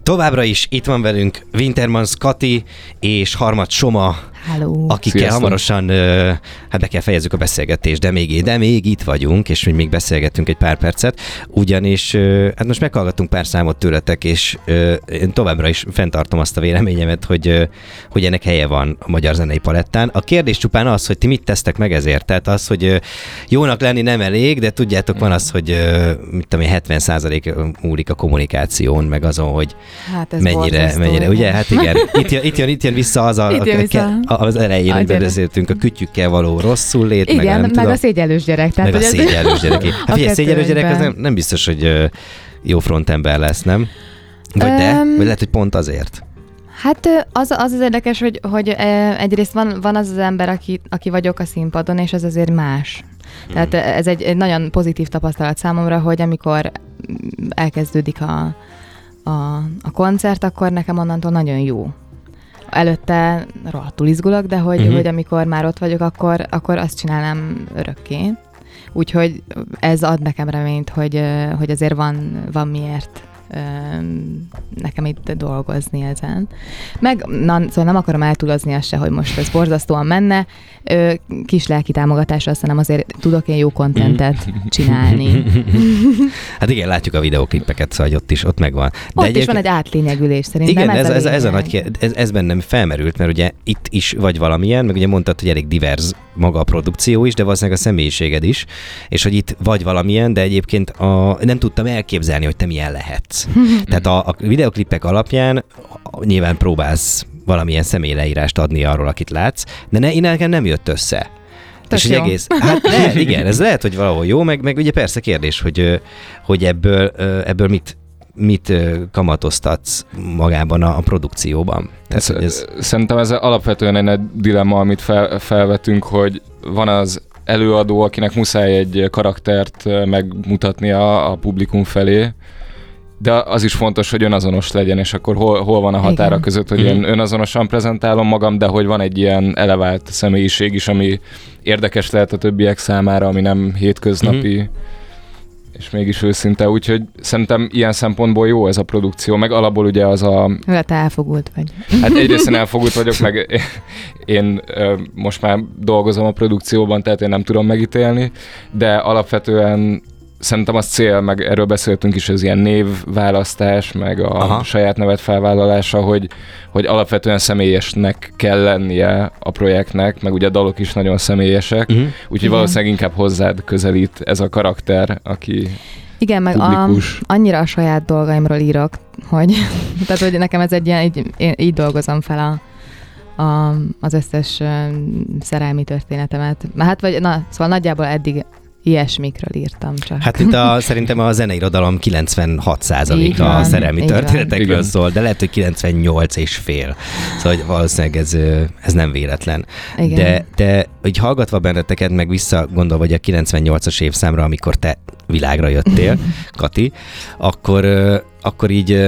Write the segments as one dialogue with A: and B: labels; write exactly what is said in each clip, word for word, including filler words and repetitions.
A: Továbbra is itt van velünk Wintermans Kati és Harmat Soma,
B: Hello.
A: akikkel Sziasztok. hamarosan uh, hát be kell fejezzük a beszélgetést, de még, de még itt vagyunk, és még beszélgettünk egy pár percet, ugyanis uh, hát most meghallgattunk pár számot tőletek, és uh, én továbbra is fenntartom azt a véleményemet, hogy, uh, hogy ennek helye van a magyar zenei palettán. A kérdés csupán az, hogy ti mit tesztek meg ezért, tehát az, hogy uh, jónak lenni nem elég, de tudjátok, van az, hogy uh, mit tudom én, hetven százalék múlik a kommunikáción, meg azon, hogy hát mennyire, mennyire, ugye? Hát igen, itt jön, itt jön, itt jön vissza az, a,
B: jön vissza.
A: a, az elején, hogy beszéltünk a kütyükkel való rosszul lét,
B: igen,
A: meg nem
B: meg
A: tudom.
B: a szégyellős gyerek. Tehát,
A: meg a szégyellős gyerek. Hát figyelj, szégyellős gyerek az nem, nem biztos, hogy jó frontember lesz, nem? Vagy um, de? Vagy lehet, hogy pont azért?
B: Hát az az, az érdekes, hogy, hogy egyrészt van, van az az ember, aki, aki vagyok a színpadon, és az azért más. Tehát ez egy, egy nagyon pozitív tapasztalat számomra, hogy amikor elkezdődik a, a, a koncert, akkor nekem onnantól nagyon jó. Előtte rohadtul izgulok, de hogy, uh-huh. hogy amikor már ott vagyok, akkor, akkor azt csinálnám örökké. Úgyhogy ez ad nekem reményt, hogy, hogy azért van, van miért nekem itt dolgozni ezen. Meg, na, szóval nem akarom eltúlozni azt se, hogy most ez borzasztóan menne. Kis lelki támogatásra azt nem azért tudok én jó kontentet csinálni.
A: Hát igen, látjuk a videóklippeket, szóval ott is, ott megvan. De
B: ott
A: egyébként...
B: is van egy átlényegülés szerintem.
A: Igen, ez,
B: ez,
A: ez,
B: a
A: ez, a nagy kérdés, ez, ez bennem felmerült, mert ugye itt is vagy valamilyen, meg ugye mondtad, hogy elég divers maga a produkció is, de valószínűleg a személyiséged is, és hogy itt vagy valamilyen, de egyébként a, nem tudtam elképzelni, hogy te milyen lehetsz. Tehát a, a videoklippek alapján nyilván próbálsz valamilyen személyleírást adni arról, akit látsz, de ne, innen nem jött össze.
B: Tök
A: és
B: jó.
A: egész, hát lehet, igen, ez lehet, hogy valahol jó, meg, meg ugye persze kérdés, hogy, hogy ebből, ebből mit, mit kamatoztatsz magában a, a produkcióban.
C: Tehát, ez, ez... Szerintem ez alapvetően egy dilemma, amit fel, felvetünk, hogy van az előadó, akinek muszáj egy karaktert megmutatnia a publikum felé, de az is fontos, hogy önazonos legyen, és akkor hol, hol van a határa Igen. között, hogy én önazonosan prezentálom magam, de hogy van egy ilyen elevált személyiség is, ami érdekes lehet a többiek számára, ami nem hétköznapi, mm-hmm. és mégis őszinte, úgyhogy szerintem ilyen szempontból jó ez a produkció, meg alapból ugye az a...
B: Hát elfogult vagy.
C: Hát egyrészt elfogult vagyok, meg én most már dolgozom a produkcióban, tehát én nem tudom megítélni, de alapvetően szerintem az cél, meg erről beszéltünk is, az ilyen névválasztás, meg a Aha. saját nevet felvállalása, hogy, hogy alapvetően személyesnek kell lennie a projektnek, meg ugye a dalok is nagyon személyesek, uh-huh. úgyhogy Igen. valószínűleg inkább hozzád közelít ez a karakter, aki
B: Igen, meg a, annyira a saját dolgaimról írok, hogy, tehát, hogy nekem ez egy ilyen, így, én így dolgozom fel a A, az összes uh, szerelmi történetemet. Hát vagy, na, szóval nagyjából eddig ilyesmikről írtam csak.
A: Hát itt a, szerintem a zeneirodalom kilencvenhat százaléka a szerelmi történetekről van. Szól, de lehet, hogy kilencvennyolc és fél. Szóval valószínűleg ez, ez nem véletlen. Igen. De, de hogy hallgatva benneteket, meg visszagondolva, vagy a kilencvennyolcas évszámra, amikor te világra jöttél, Kati, akkor, akkor így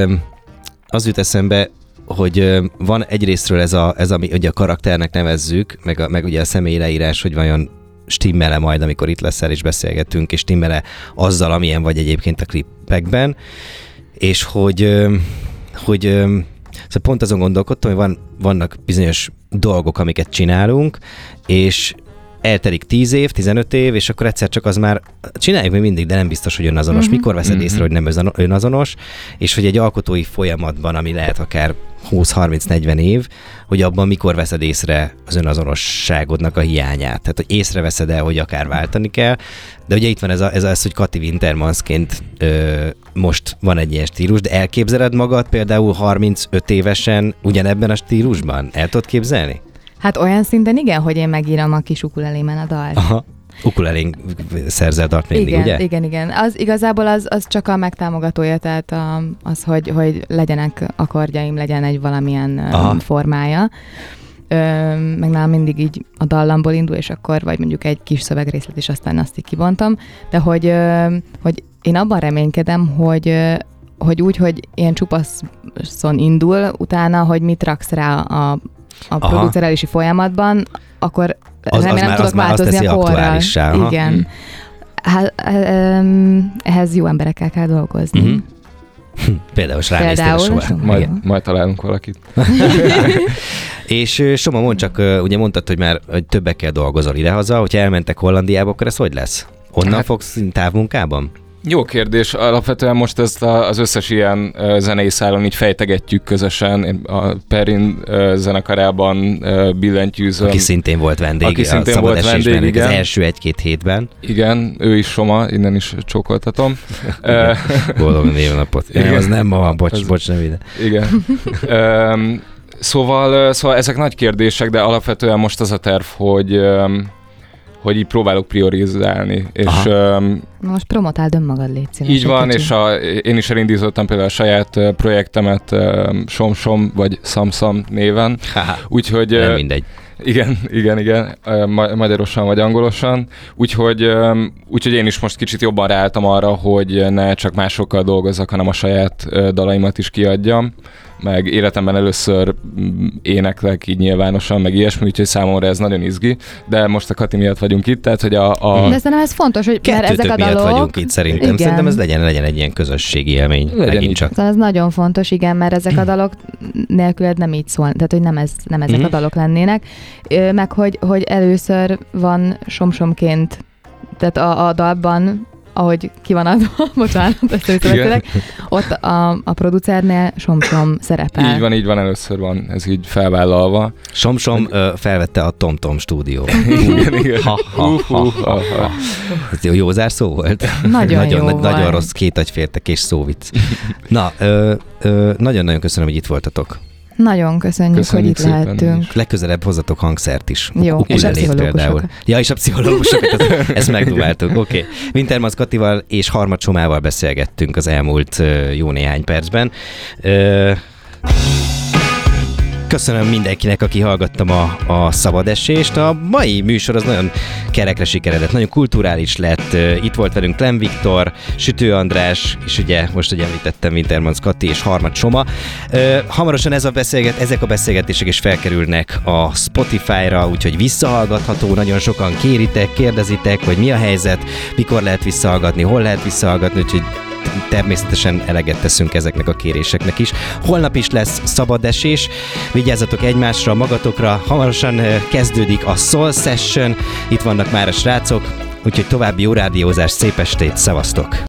A: az jut eszembe, hogy van egyrésztről ez, a, ez ami ugye a karakternek nevezzük, meg, a, meg ugye a személyi leírás, hogy vajon stimmele majd, amikor itt leszel és beszélgetünk, és stimmele azzal, amilyen vagy egyébként a klippekben, és hogy, hogy szóval pont azon gondolkodtam, hogy van, vannak bizonyos dolgok, amiket csinálunk, és eltelik tíz év, tizenöt év, és akkor egyszer csak az már csináljuk még mindig, de nem biztos, hogy önazonos. Mm-hmm. Mikor veszed mm-hmm. észre, hogy nem önazonos, és hogy egy alkotói folyamatban, ami lehet akár húsz harminc negyven év, hogy abban mikor veszed észre az önazonosságodnak a hiányát. Tehát, hogy észreveszed el, hogy akár váltani kell, de ugye itt van ez, a, ez az, hogy Kati Wintermansként ö, most van egy ilyen stílus, de elképzeled magad például harmincöt évesen ugyanebben a stílusban? El tudod képzelni?
B: Hát olyan szinten igen, hogy én megírom a kis ukulelémen a dalt.
A: Aha. Ukulelén szerzel dalt mindig,
B: igen,
A: ugye?
B: Igen, igen. Az igazából az, az csak a megtámogatója, tehát a, az, hogy, hogy legyenek akkordjaim, legyen egy valamilyen Aha. formája. Ö, meg nálam mindig így a dallamból indul, és akkor vagy mondjuk egy kis szövegrészlet, és aztán azt így kibontom. De hogy, ö, hogy én abban reménykedem, hogy, ö, hogy úgy, hogy ilyen csupaszon indul, utána, hogy mit raksz rá a a producerelési folyamatban, akkor
A: az,
B: remélem
A: az
B: tudok
A: már,
B: változni
A: az
B: a korral. Igen.
A: Hmm.
B: Hát, ehhez jó emberekkel kell dolgozni. Mm-hmm.
A: Például ránéztél a Somán.
C: Majd, majd találunk valakit.
A: És Soma, mondd csak, ugye mondtad, hogy már hogy többekkel dolgozol idehaza, hogyha elmentek Hollandiába, akkor ez hogy lesz? Onnan hát, fogsz távmunkában?
C: Jó kérdés. Alapvetően most ezt az összes ilyen zenei szálon így fejtegetjük közösen. Én a Perrin zenekarában billentyűzöm.
A: Aki szintén volt vendég.
C: Aki szintén volt vendég, igen.
A: Az első egy-két hétben.
C: Igen, ő is Soma, innen is csókoltatom.
A: Boldog névnapot. Igen, az nem ma, bocs, az, bocs, nem ide. Igen.
C: Szóval, szóval ezek nagy kérdések, de alapvetően most az a terv, hogy hogy így próbálok priorizálni. És, um,
B: most promotáld önmagad, légy szíves.
C: Így van, kicsi. És a, én is elindítottam például a saját uh, projektemet um, SomSom vagy SamSam néven. Úgyhogy...
A: Nem mindegy.
C: Igen, igen, igen, ma- magyarosan vagy angolosan. Úgyhogy, um, úgyhogy én is most kicsit jobban ráálltam arra, hogy ne csak másokkal dolgozzak, hanem a saját uh, dalaimat is kiadjam. Meg életemben először éneklek így nyilvánosan, meg ilyesmi, úgyhogy számomra ez nagyon izgi, de most a Kati miatt vagyunk itt, tehát hogy a... a...
B: De szerintem ez fontos, hogy mert ezek a dalok...
A: miatt vagyunk itt szerintem. Igen. Szerintem ez legyen, legyen egy ilyen közösségi élmény.
C: Legyen csak.
B: Szóval ez nagyon fontos, igen, mert ezek a dalok nélküled nem így szól, tehát hogy nem, ez, nem ezek mm-hmm. a dalok lennének, meg hogy, hogy először van somsomként, tehát a, a dalban, ahogy ki van adva, bocsánat, ezt őszövetőleg, ott a, a producernél SomSom szerepel.
C: Így van, így van, először van ez így felvállalva.
A: SomSom uh, felvette a TomTom stúdió.
C: Igen, igen.
A: Ha, ha, ha, ha, ha. Ez jó zárszó volt?
B: Nagyon,
A: nagyon
B: jó
A: na, Nagyon rossz két agyfértek és szóvic. Na, ö, ö, nagyon-nagyon köszönöm, hogy itt voltatok.
B: Nagyon köszönjük, köszönjük hogy itt lehettünk.
A: Is. Legközelebb hozzatok hangszert is.
B: Jó, és a pszichológusokat.
A: Ja, és a pszichológusokat, ezt, ezt megdumáltuk. Oké. Okay. Wintermann Katival és Harmad Somával beszélgettünk az elmúlt uh, jó néhány percben. Uh, Köszönöm mindenkinek, aki hallgattam a, a szabad esést. A mai műsor az nagyon kerekre sikeredett, nagyon kulturális lett. Itt volt velünk Klem Viktor, Sütő András, és ugye most, hogy említettem, Wintermann Kati és Harmad Soma. Hamarosan ez a beszélget, ezek a beszélgetések is felkerülnek a Spotify-ra, úgyhogy visszahallgatható. Nagyon sokan kéritek, kérdezitek, hogy mi a helyzet, mikor lehet visszahallgatni, hol lehet visszahallgatni, úgyhogy természetesen eleget teszünk ezeknek a kéréseknek is. Holnap is lesz szabad esés, vigyázzatok egymásra, magatokra, hamarosan kezdődik a Soul Session, itt vannak már a srácok, úgyhogy további jó rádiózás, szép estét, szevasztok!